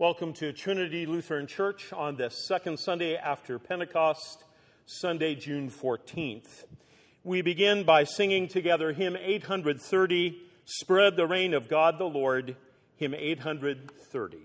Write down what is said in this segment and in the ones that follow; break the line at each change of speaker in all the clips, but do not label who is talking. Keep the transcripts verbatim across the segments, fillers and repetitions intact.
Welcome to Trinity Lutheran Church on this second Sunday after Pentecost, Sunday, June fourteenth. We begin by singing together hymn eight hundred thirty, Spread the Reign of God the Lord, hymn eight hundred thirty.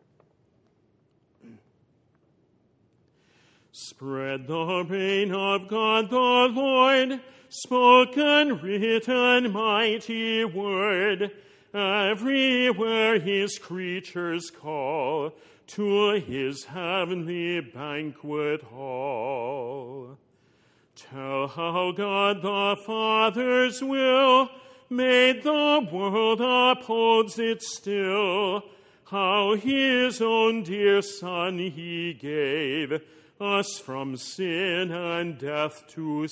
Spread the reign of God the Lord, spoken, written, mighty word, everywhere his creatures call to his heavenly banquet hall. Tell how God the Father's will made the world, upholds it still, how his own dear Son he gave us from sin and death to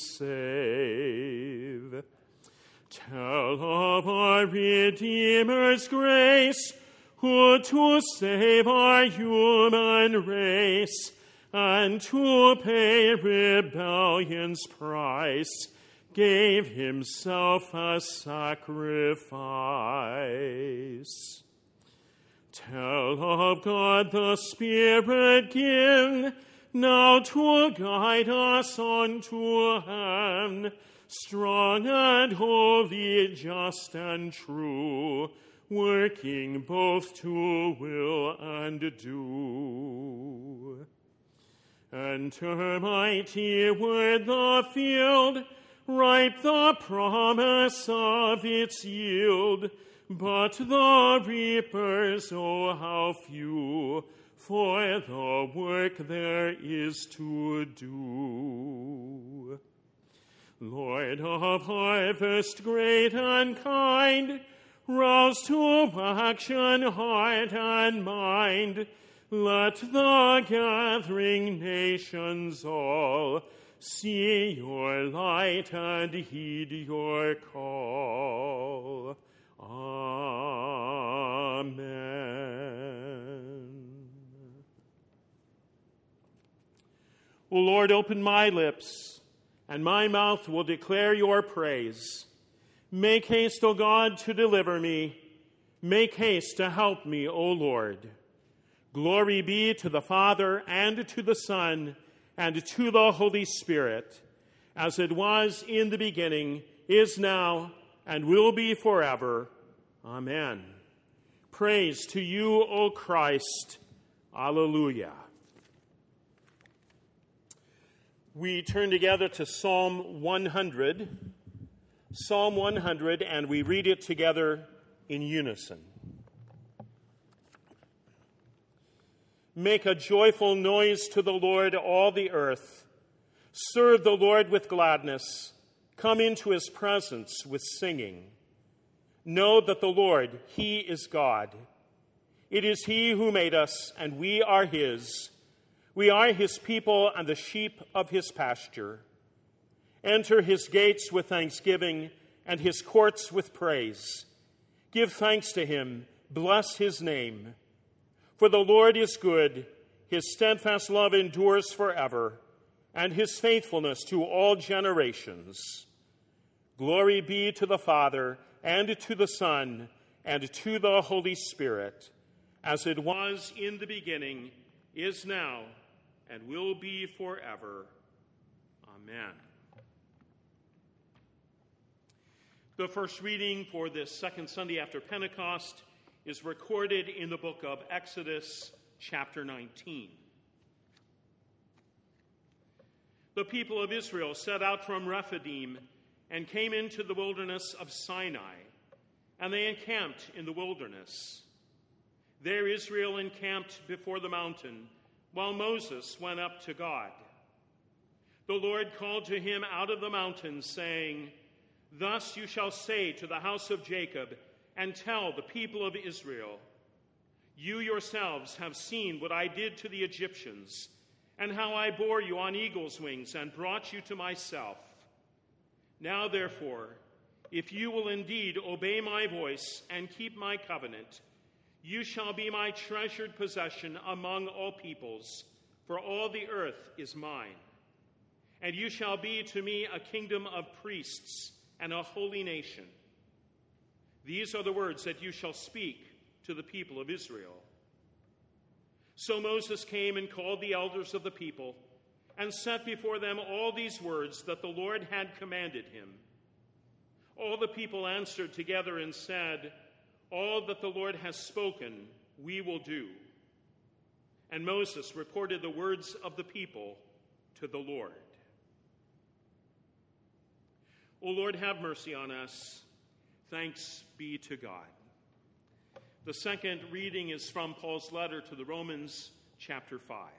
save. Tell of our Redeemer's grace, who to save our human race and to pay rebellion's price gave himself a sacrifice. Tell of God the Spirit given, now to guide us unto heaven, strong and holy, just and true, working both to will and do. Enter, mighty word, the field, ripe the promise of its yield, but the reapers, oh, how few, for the work there is to do. Lord of harvest great and kind, rouse to action heart and mind. Let the gathering nations all see your light and heed your call. Amen. O Lord, open my lips, and my mouth will declare your praise. Make haste, O God, to deliver me. Make haste to help me, O Lord. Glory be to the Father, and to the Son, and to the Holy Spirit, as it was in the beginning, is now, and will be forever. Amen. Praise to you, O Christ. Alleluia. We turn together to Psalm one hundred. Psalm one hundred, and we read it together in unison. Make a joyful noise to the Lord, all the earth. Serve the Lord with gladness. Come into his presence with singing. Know that the Lord, he is God. It is he who made us, and we are his. We are his people and the sheep of his pasture. Enter his gates with thanksgiving and his courts with praise. Give thanks to him. Bless his name. For the Lord is good. His steadfast love endures forever, and his faithfulness to all generations. Glory be to the Father, and to the Son, and to the Holy Spirit, as it was in the beginning, is now, and will be forever. Amen. The first reading for this second Sunday after Pentecost is recorded in the book of Exodus, chapter nineteen. The people of Israel set out from Rephidim and came into the wilderness of Sinai, and they encamped in the wilderness. There Israel encamped before the mountain, while Moses went up to God. The Lord called to him out of the mountain, saying, Thus you shall say to the house of Jacob, and tell the people of Israel, You yourselves have seen what I did to the Egyptians, and how I bore you on eagle's wings and brought you to myself. Now, therefore, if you will indeed obey my voice and keep my covenant, you shall be my treasured possession among all peoples, for all the earth is mine. And you shall be to me a kingdom of priests and a holy nation. These are the words that you shall speak to the people of Israel. So Moses came and called the elders of the people and set before them all these words that the Lord had commanded him. All the people answered together and said, "All that the Lord has spoken, we will do." And Moses reported the words of the people to the Lord. O Lord, have mercy on us. Thanks be to God. The second reading is from Paul's letter to the Romans, chapter five.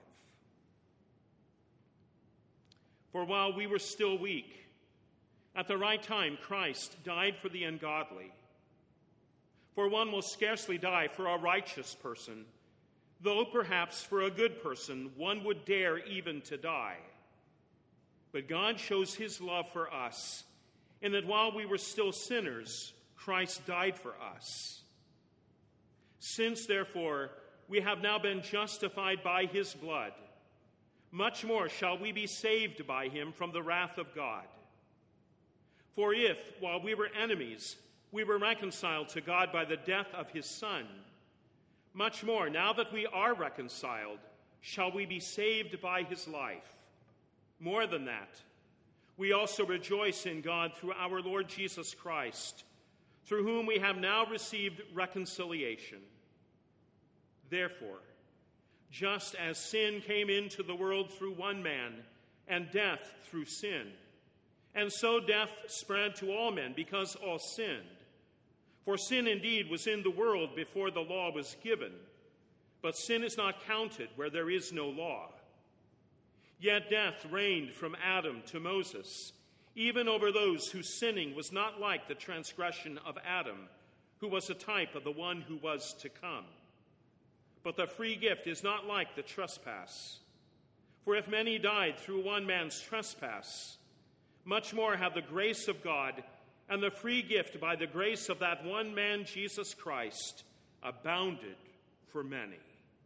For while we were still weak, at the right time Christ died for the ungodly. For one will scarcely die for a righteous person, though perhaps for a good person one would dare even to die. But God shows his love for us, in that while we were still sinners, Christ died for us. Since, therefore, we have now been justified by his blood, much more shall we be saved by him from the wrath of God. For if, while we were enemies, we were reconciled to God by the death of his Son, much more, now that we are reconciled, shall we be saved by his life. More than that, we also rejoice in God through our Lord Jesus Christ, through whom we have now received reconciliation. Therefore, just as sin came into the world through one man, and death through sin, and so death spread to all men because all sinned. For sin indeed was in the world before the law was given, but sin is not counted where there is no law. Yet death reigned from Adam to Moses, even over those whose sinning was not like the transgression of Adam, who was a type of the one who was to come. But the free gift is not like the trespass. For if many died through one man's trespass, much more have the grace of God and the free gift by the grace of that one man, Jesus Christ, abounded for many.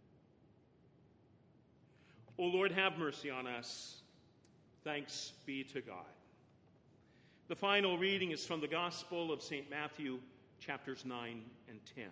O Lord, have mercy on us. Thanks be to God. The final reading is from the Gospel of Saint Matthew, chapters nine and ten.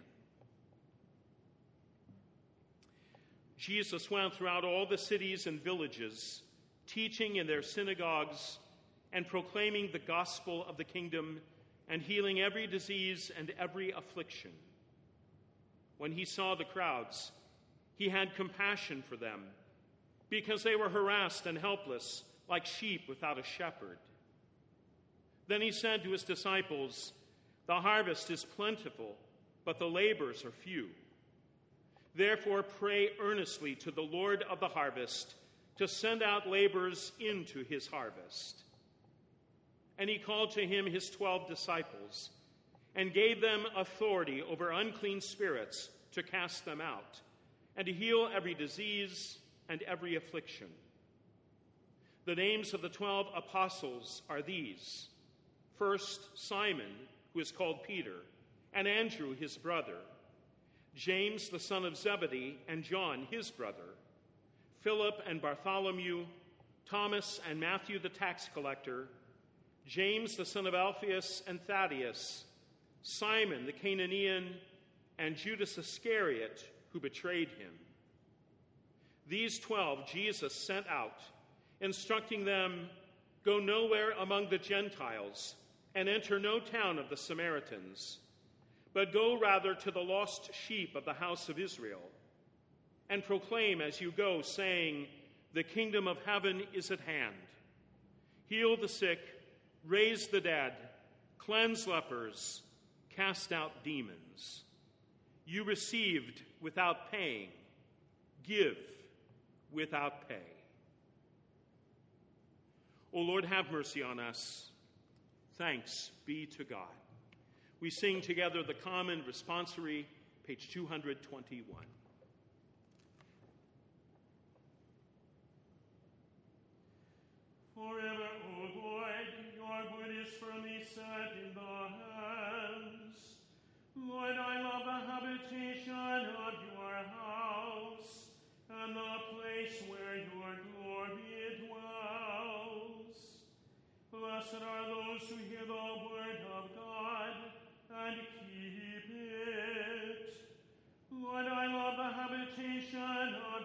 Jesus went throughout all the cities and villages, teaching in their synagogues and proclaiming the gospel of the kingdom and healing every disease and every affliction. When he saw the crowds, he had compassion for them, because they were harassed and helpless, like sheep without a shepherd. Then he said to his disciples, "The harvest is plentiful, but the laborers are few. Therefore pray earnestly to the Lord of the harvest to send out laborers into his harvest." And he called to him his twelve disciples and gave them authority over unclean spirits to cast them out and to heal every disease and every affliction. The names of the twelve apostles are these: first, Simon, who is called Peter, and Andrew, his brother, James, the son of Zebedee, and John, his brother, Philip and Bartholomew, Thomas and Matthew the tax collector, James, the son of Alphaeus and Thaddeus, Simon the Canaanian, and Judas Iscariot, who betrayed him. These twelve Jesus sent out, instructing them, "Go nowhere among the Gentiles and enter no town of the Samaritans, but go rather to the lost sheep of the house of Israel, and proclaim as you go, saying, 'The kingdom of heaven is at hand.' Heal the sick, raise the dead, cleanse lepers, cast out demons. You received without paying, give without pay." O Lord, have mercy on us. Thanks be to God. We sing together the common responsory, page two hundred twenty-one.
Forever, O Lord, your good is firmly set in the heavens. Lord, I love the habitation of your house and the place where your glory dwells. Blessed are those who hear the word of God and keep it. Lord, I love the habitation of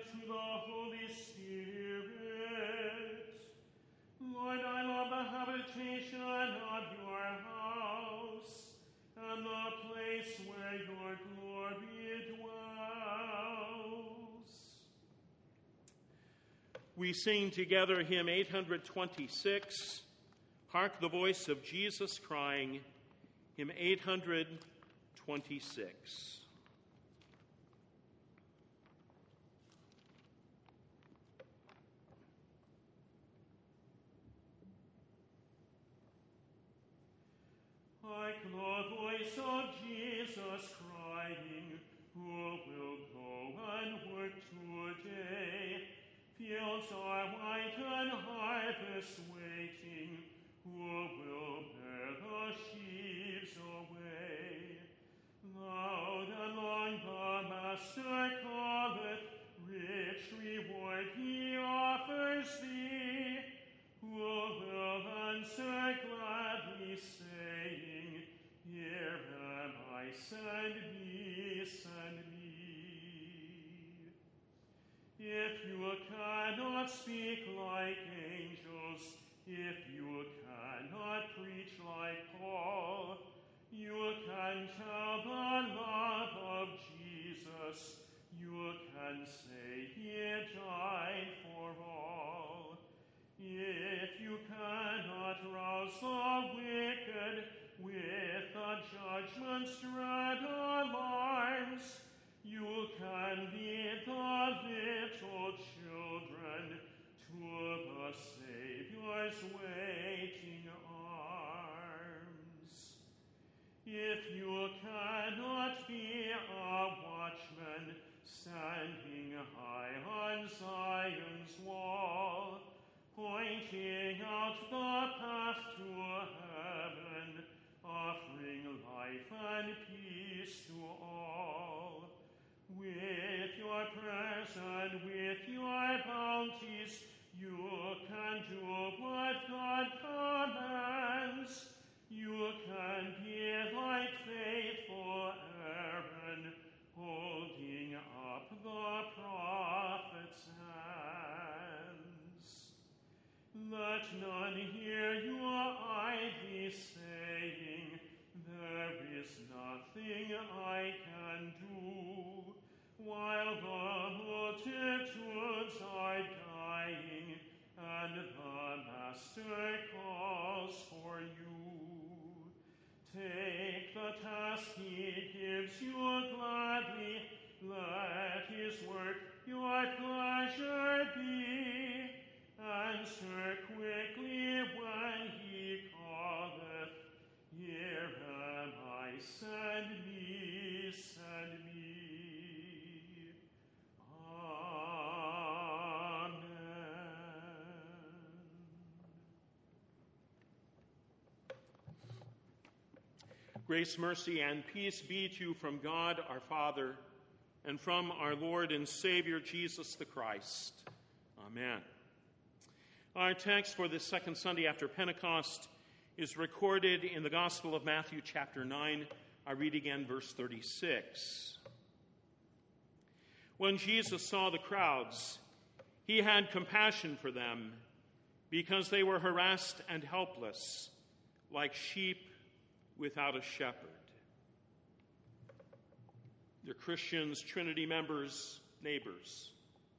to the Holy Spirit. Lord, I love the habitation of your house, and the place where your glory dwells.
We sing together hymn eight hundred twenty-six, Hark the Voice of Jesus Crying, hymn eight hundred twenty-six.
Like the voice of Jesus crying, who will go and work today? Fields are white and harvest waiting, who will bear the sheaves away? Loud and long the Master calleth, rich reward he offers thee. Who will answer gladly, saying, Here am I, send me, send me. If you cannot speak like angels, if you cannot preach like Paul, you can tell the love of Jesus. You can say he died for all. If you cannot rouse the wicked with the judgment's dread alarms, you can lead the little children to the Savior's waiting arms. If you cannot be a watchman standing high on Zion's wall, pointing out the path to heaven, offering life and peace to all. With your prayers and with your bounties, you can do what God commands. You can be like faithful Aaron, holding up the prophet's hands. Let none hear you idly saying, There is nothing I can do, while the multitudes are dying, and the Master calls for you. Take the task he gives you gladly, let his work your pleasure be. Answer quickly when he calleth, Here am I, send me, send me. Amen.
Grace, mercy, and peace be to you from God our Father and from our Lord and Savior Jesus the Christ. Amen. Our text for this second Sunday after Pentecost is recorded in the Gospel of Matthew chapter nine. I read again verse thirty-six. When Jesus saw the crowds, he had compassion for them because they were harassed and helpless, like sheep without a shepherd. They're Christians, Trinity members, neighbors.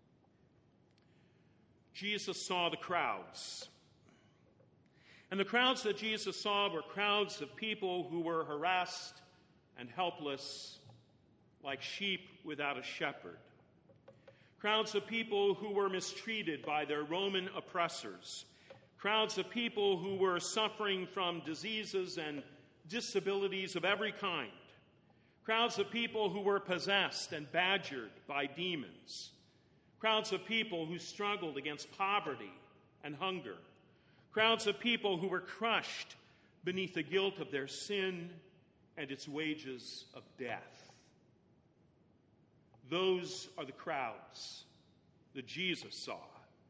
Jesus saw the crowds. And the crowds that Jesus saw were crowds of people who were harassed and helpless, like sheep without a shepherd. Crowds of people who were mistreated by their Roman oppressors. Crowds of people who were suffering from diseases and disabilities of every kind. Crowds of people who were possessed and badgered by demons. Crowds of people who struggled against poverty and hunger. Crowds of people who were crushed beneath the guilt of their sin and its wages of death. Those are the crowds that Jesus saw.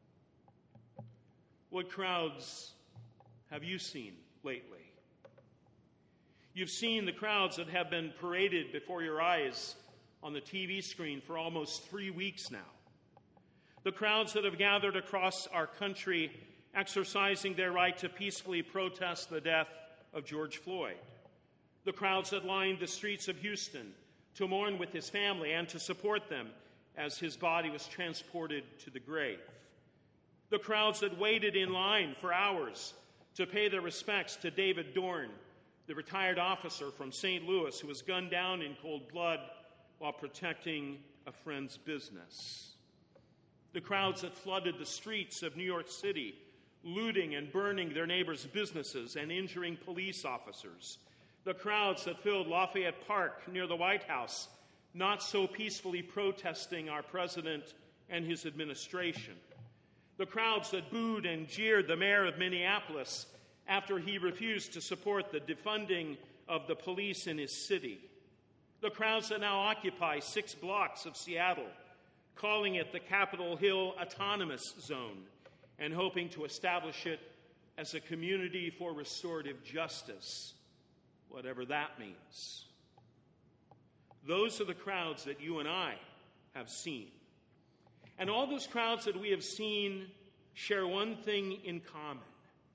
What crowds have you seen lately? You've seen the crowds that have been paraded before your eyes on the T V screen for almost three weeks now. The crowds that have gathered across our country exercising their right to peacefully protest the death of George Floyd. The crowds that lined the streets of Houston to mourn with his family and to support them as his body was transported to the grave. The crowds that waited in line for hours to pay their respects to David Dorn, the retired officer from Saint Louis who was gunned down in cold blood while protecting a friend's business. The crowds that flooded the streets of New York City, looting and burning their neighbors' businesses and injuring police officers. The crowds that filled Lafayette Park near the White House, not so peacefully protesting our president and his administration. The crowds that booed and jeered the mayor of Minneapolis after he refused to support the defunding of the police in his city. The crowds that now occupy six blocks of Seattle, calling it the Capitol Hill Autonomous Zone and hoping to establish it as a community for restorative justice, whatever that means. Those are the crowds that you and I have seen. And all those crowds that we have seen share one thing in common.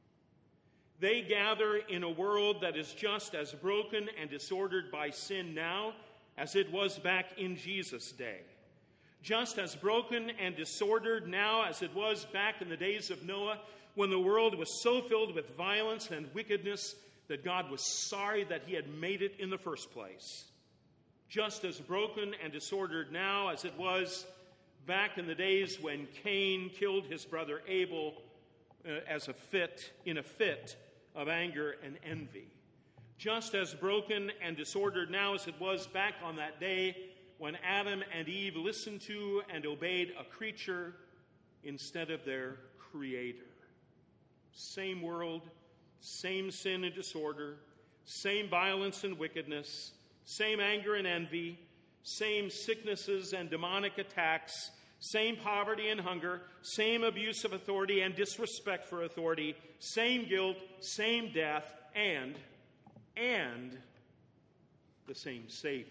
They gather in a world that is just as broken and disordered by sin now as it was back in Jesus' day. Just as broken and disordered now as it was back in the days of Noah, when the world was so filled with violence and wickedness that God was sorry that he had made it in the first place. Just as broken and disordered now as it was back in the days when Cain killed his brother Abel uh, as a fit, in a fit of anger and envy. Just as broken and disordered now as it was back on that day when Adam and Eve listened to and obeyed a creature instead of their Creator. Same world, same sin and disorder, same violence and wickedness, same anger and envy, same sicknesses and demonic attacks, same poverty and hunger, same abuse of authority and disrespect for authority, same guilt, same death, and, and the same Savior.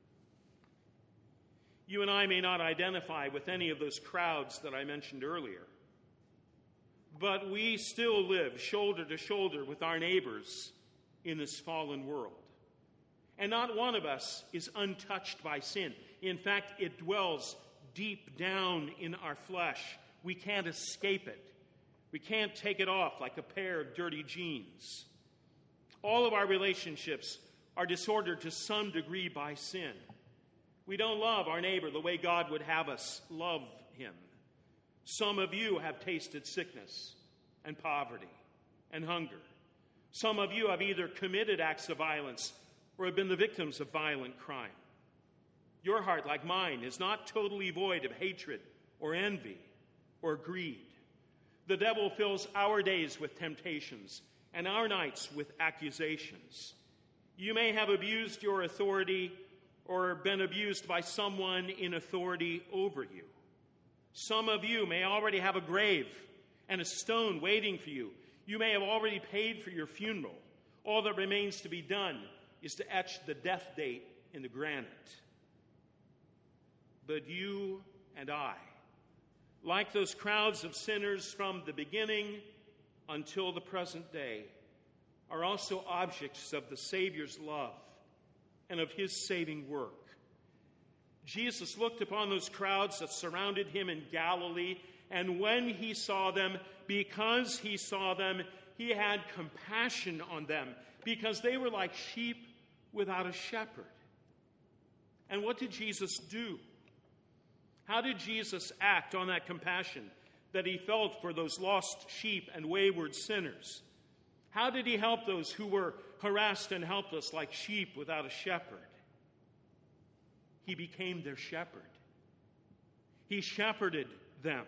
You and I may not identify with any of those crowds that I mentioned earlier, but we still live shoulder to shoulder with our neighbors in this fallen world. And not one of us is untouched by sin. In fact, it dwells deep down in our flesh. We can't escape it. We can't take it off like a pair of dirty jeans. All of our relationships are disordered to some degree by sin. We don't love our neighbor the way God would have us love him. Some of you have tasted sickness and poverty and hunger. Some of you have either committed acts of violence or have been the victims of violent crime. Your heart, like mine, is not totally void of hatred or envy or greed. The devil fills our days with temptations and our nights with accusations. You may have abused your authority or been abused by someone in authority over you. Some of you may already have a grave and a stone waiting for you. You may have already paid for your funeral. All that remains to be done is to etch the death date in the granite. But you and I, like those crowds of sinners from the beginning until the present day, are also objects of the Savior's love and of his saving work. Jesus looked upon those crowds that surrounded him in Galilee, and when he saw them, because he saw them, he had compassion on them, because they were like sheep without a shepherd. And what did Jesus do? How did Jesus act on that compassion that he felt for those lost sheep and wayward sinners? How did he help those who were harassed and helpless like sheep without a shepherd? He became their shepherd. He shepherded them.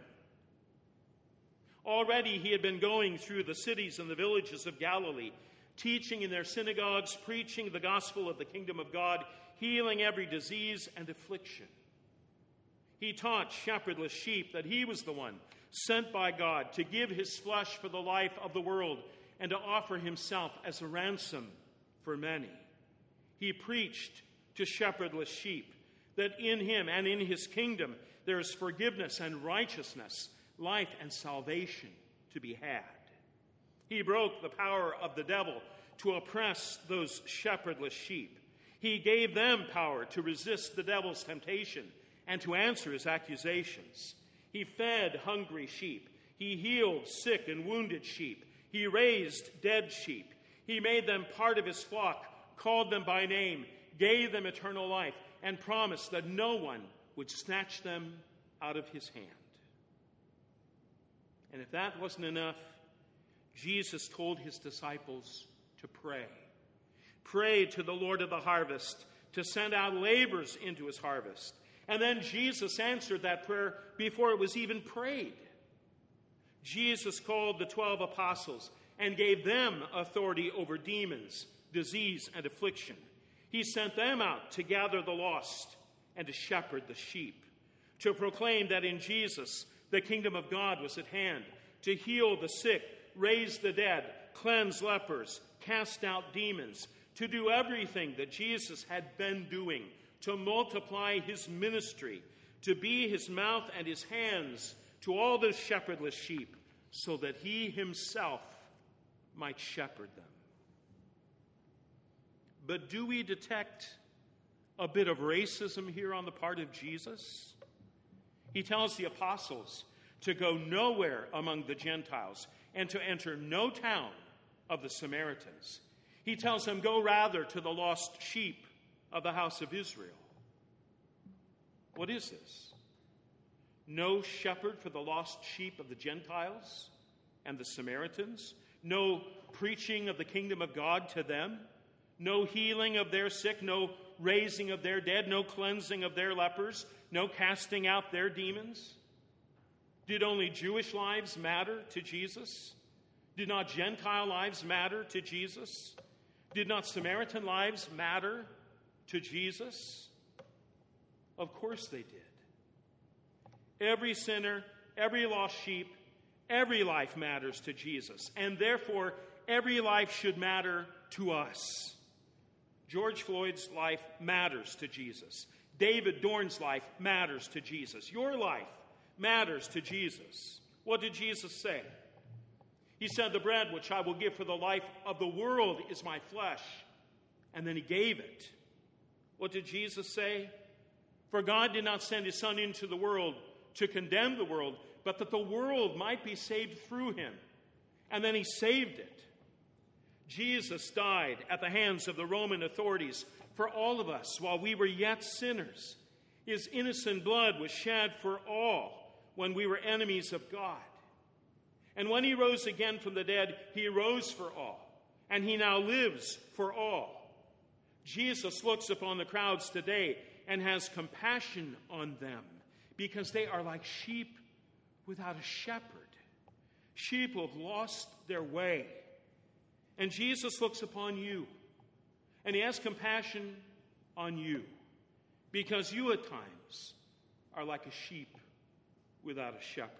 Already he had been going through the cities and the villages of Galilee, teaching in their synagogues, preaching the gospel of the kingdom of God, healing every disease and affliction. He taught shepherdless sheep that he was the one sent by God to give his flesh for the life of the world and to offer himself as a ransom for many. He preached to shepherdless sheep that in him and in his kingdom there is forgiveness and righteousness, life and salvation to be had. He broke the power of the devil to oppress those shepherdless sheep. He gave them power to resist the devil's temptation and to answer his accusations. He fed hungry sheep. He healed sick and wounded sheep. He raised dead sheep. He made them part of his flock, called them by name, gave them eternal life, and promised that no one would snatch them out of his hand. And if that wasn't enough, Jesus told his disciples to pray. Pray to the Lord of the harvest to send out laborers into his harvest. And then Jesus answered that prayer before it was even prayed. Jesus called the twelve apostles and gave them authority over demons, disease, and affliction. He sent them out to gather the lost and to shepherd the sheep, to proclaim that in Jesus the kingdom of God was at hand, to heal the sick, raise the dead, cleanse lepers, cast out demons, to do everything that Jesus had been doing, to multiply his ministry, to be his mouth and his hands to all those shepherdless sheep, so that he himself might shepherd them. But do we detect a bit of racism here on the part of Jesus? He tells the apostles to go nowhere among the Gentiles and to enter no town of the Samaritans. He tells them, go rather to the lost sheep of the house of Israel. What is this? No shepherd for the lost sheep of the Gentiles and the Samaritans? No preaching of the kingdom of God to them? No healing of their sick? No raising of their dead? No cleansing of their lepers? No casting out their demons? Did only Jewish lives matter to Jesus? Did not Gentile lives matter to Jesus? Did not Samaritan lives matter to Jesus? Of course they did. Every sinner, every lost sheep, every life matters to Jesus, and therefore every life should matter to us. George Floyd's life matters to Jesus. David Dorn's life matters to Jesus. Your life matters to Jesus. What did Jesus say? He said, the bread which I will give for the life of the world is my flesh. And then he gave it. What did Jesus say? For God did not send his Son into the world to condemn the world, but that the world might be saved through him. And then he saved it. Jesus died at the hands of the Roman authorities for all of us while we were yet sinners. His innocent blood was shed for all when we were enemies of God. And when he rose again from the dead, he rose for all. And he now lives for all. Jesus looks upon the crowds today and has compassion on them because they are like sheep without a shepherd. Sheep who have lost their way. And Jesus looks upon you and he has compassion on you because you at times are like a sheep without a shepherd.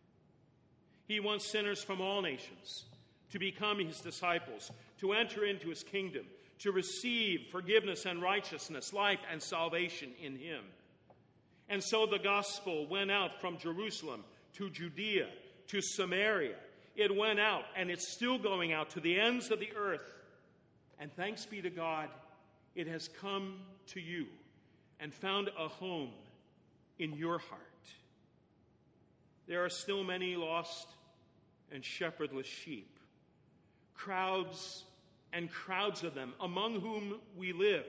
He wants sinners from all nations to become his disciples, to enter into his kingdom, to receive forgiveness and righteousness, life and salvation in him. And so the gospel went out from Jerusalem to Judea, to Samaria. It went out, and it's still going out to the ends of the earth. And thanks be to God, it has come to you and found a home in your heart. There are still many lost and shepherdless sheep, crowds and crowds of them, among whom we live.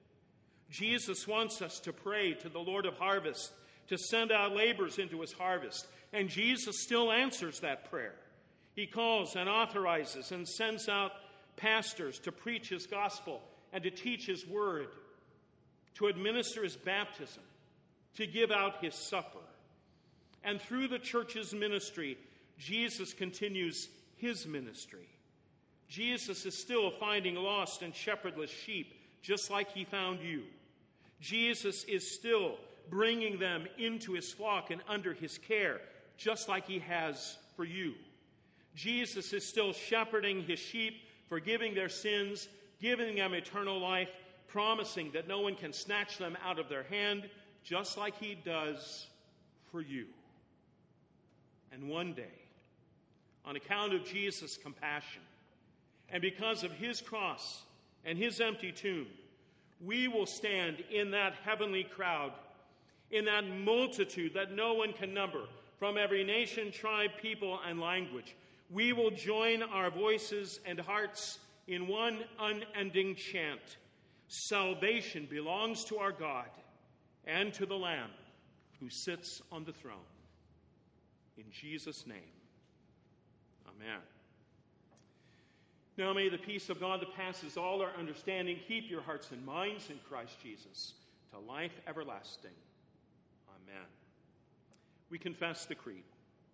Jesus wants us to pray to the Lord of harvest to send out laborers into his harvest, and Jesus still answers that prayer. He calls and authorizes and sends out pastors to preach his gospel and to teach his word, to administer his baptism, to give out his supper. And through the church's ministry, Jesus continues his ministry. Jesus is still finding lost and shepherdless sheep, just like he found you. Jesus is still bringing them into his flock and under his care, just like he has for you. Jesus is still shepherding his sheep, forgiving their sins, giving them eternal life, promising that no one can snatch them out of their hand, just like he does for you. And one day, on account of Jesus' compassion, and because of his cross and his empty tomb, we will stand in that heavenly crowd, in that multitude that no one can number, from every nation, tribe, people, and language. We will join our voices and hearts in one unending chant. Salvation belongs to our God and to the Lamb who sits on the throne. In Jesus' name, amen. Now may the peace of God that passes all our understanding keep your hearts and minds in Christ Jesus to life everlasting. Amen. We confess the creed.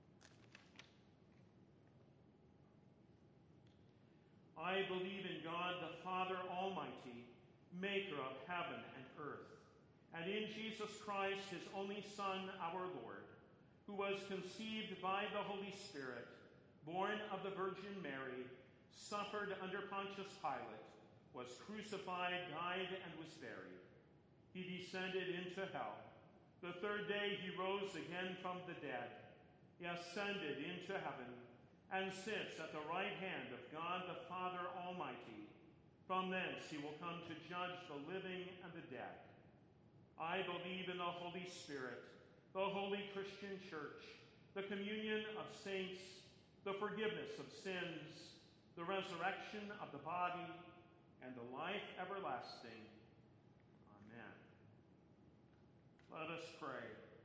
I believe in God, the Father Almighty, maker of heaven and earth, and in Jesus Christ, his only Son, our Lord, who was conceived by the Holy Spirit, born of the Virgin Mary, suffered under Pontius Pilate, was crucified, died, and was buried. He descended into hell. The third day he rose again from the dead. He ascended into heaven and sits at the right hand of God the Father Almighty. From thence he will come to judge the living and the dead. I believe in the Holy Spirit, the holy Christian church, the communion of saints, the forgiveness of sins, the resurrection of the body, and the life everlasting. Amen. Let us pray.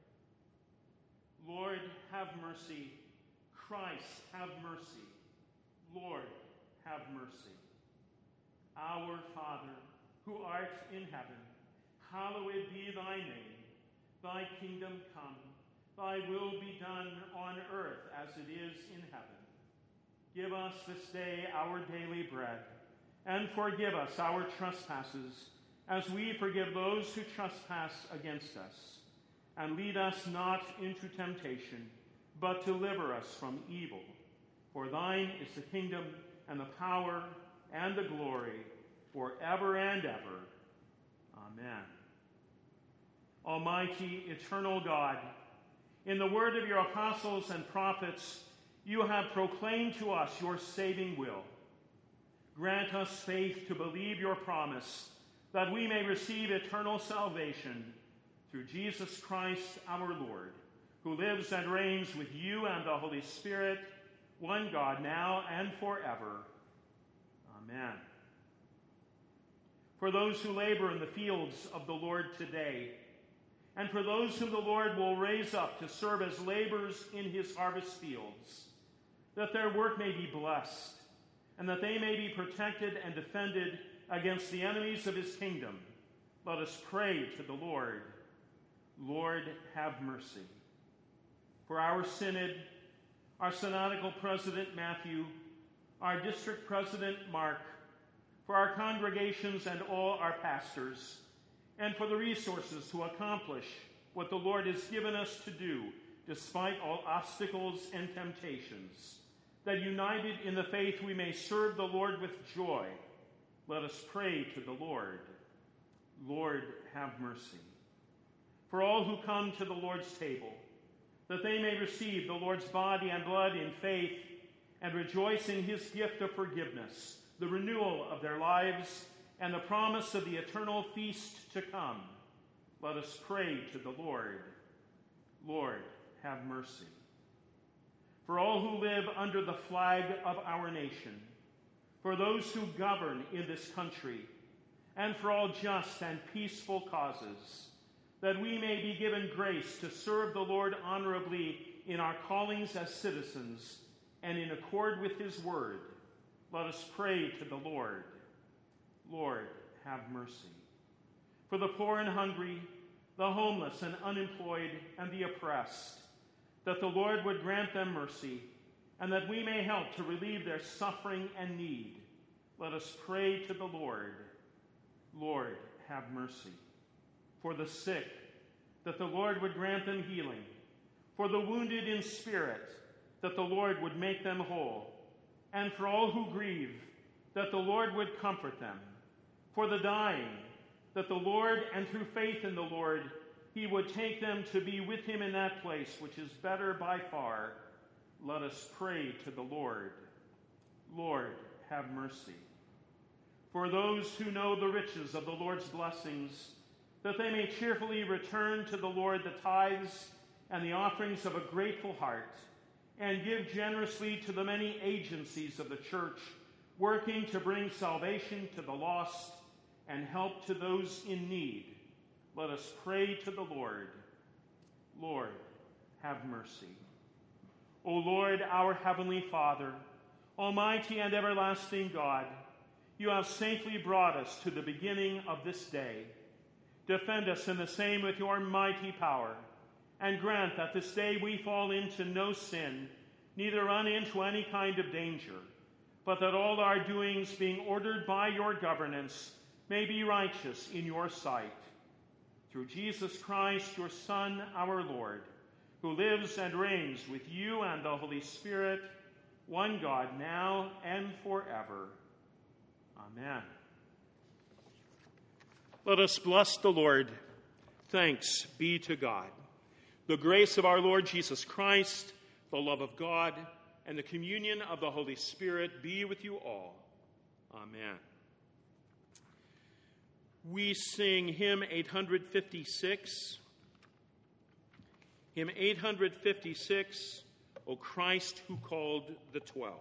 Lord, have mercy. Christ, have mercy. Lord, have mercy. Our Father, who art in heaven, hallowed be thy name. Thy kingdom come. Thy will be done on earth as it is in heaven. Give us this day our daily bread, and forgive us our trespasses, as we forgive those who trespass against us. And lead us not into temptation, but deliver us from evil. For thine is the kingdom, and the power, and the glory, forever and ever. Amen. Almighty, eternal God, in the word of your apostles and prophets, you have proclaimed to us your saving will. Grant us faith to believe your promise, that we may receive eternal salvation through Jesus Christ our Lord, who lives and reigns with you and the Holy Spirit, one God, now and forever. Amen. For those who labor in the fields of the Lord today, and for those whom the Lord will raise up to serve as laborers in his harvest fields, that their work may be blessed, and that they may be protected and defended against the enemies of his kingdom, let us pray to the Lord. Lord, have mercy. For our synod, our synodical president, Matthew, our district president, Mark, for our congregations and all our pastors, and for the resources to accomplish what the Lord has given us to do, despite all obstacles and temptations, that united in the faith we may serve the Lord with joy, let us pray to the Lord. Lord, have mercy. For all who come to the Lord's table, that they may receive the Lord's body and blood in faith and rejoice in his gift of forgiveness, the renewal of their lives, and the promise of the eternal feast to come, let us pray to the Lord. Lord, have mercy. For all who live under the flag of our nation, for those who govern in this country, and for all just and peaceful causes, that we may be given grace to serve the Lord honorably in our callings as citizens and in accord with his word, let us pray to the Lord. Lord, have mercy. For the poor and hungry, the homeless and unemployed, and the oppressed, that the Lord would grant them mercy, and that we may help to relieve their suffering and need, let us pray to the Lord. Lord, have mercy. For the sick, that the Lord would grant them healing. For the wounded in spirit, that the Lord would make them whole. And for all who grieve, that the Lord would comfort them. For the dying, that the Lord, and through faith in the Lord, he would take them to be with him in that place, which is better by far. Let us pray to the Lord. Lord, have mercy. For those who know the riches of the Lord's blessings, that they may cheerfully return to the Lord the tithes and the offerings of a grateful heart, and give generously to the many agencies of the church, working to bring salvation to the lost and help to those in need. Let us pray to the Lord. Lord, have mercy. O Lord, our heavenly Father, almighty and everlasting God, you have safely brought us to the beginning of this day. Defend us in the same with your mighty power, and grant that this day we fall into no sin, neither run into any kind of danger, but that all our doings, being ordered by your governance, may be righteous in your sight. Through Jesus Christ, your Son, our Lord, who lives and reigns with you and the Holy Spirit, one God, now and forever. Amen. Let us bless the Lord. Thanks be to God. The grace of our Lord Jesus Christ, the love of God, and the communion of the Holy Spirit be with you all. Amen. We sing hymn eight fifty-six. Hymn eight fifty-six, O Christ who called the twelve.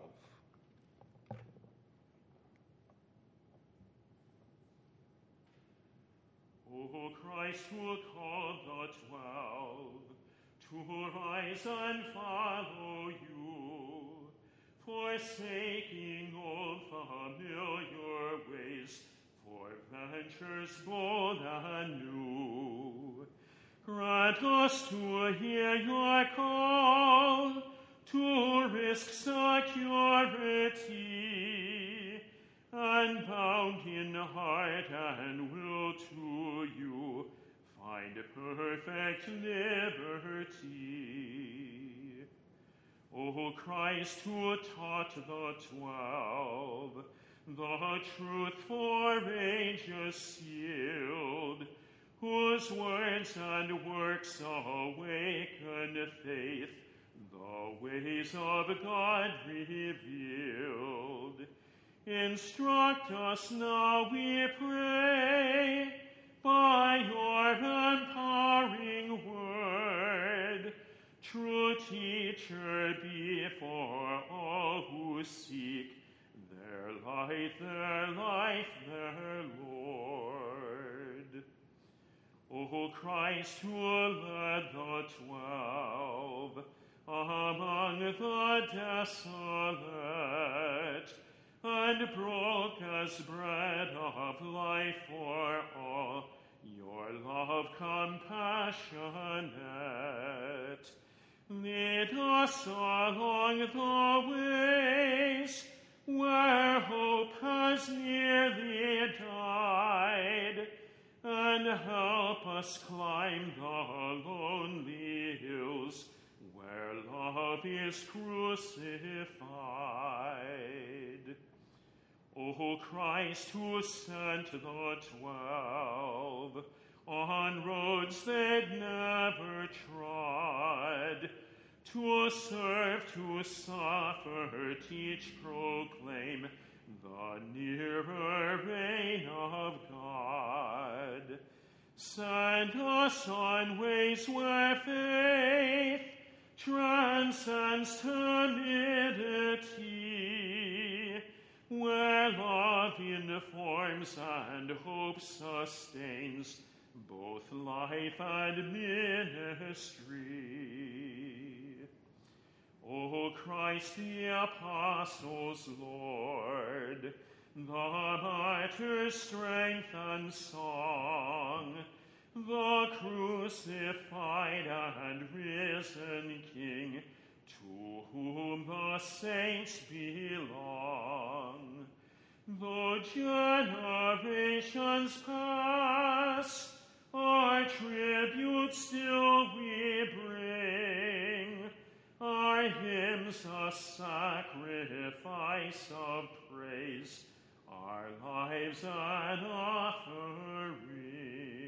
O Christ who called the twelve to rise and follow you, forsaking old familiar ways, for ventures bold and new. Grant us to hear your call, to risk security, and bound in heart and will to you, find perfect liberty. O Christ, who taught the twelve the truth for ages sealed, whose words and works awaken faith, the ways of God revealed. Instruct us now, we pray, by your empowering word, true teacher be for all who seek their light, their life, their Lord. O Christ, who led the twelve among the desolate, and broke as bread of life for all, your love compassionate. Lead us along the ways where hope has nearly died, and help us climb the lonely hills where love is crucified. O Christ, who sent the twelve on roads they'd never trod, to serve, to suffer, teach, proclaim the nearer reign of God. Send us on ways where faith transcends timidity, where love informs and hope sustains both life and ministry. O Christ, the apostles' Lord, the martyr's strength and song, the crucified and risen King, to whom the saints belong. Though generations pass, our tribute still we bring, our hymns a sacrifice of praise our lives an offering.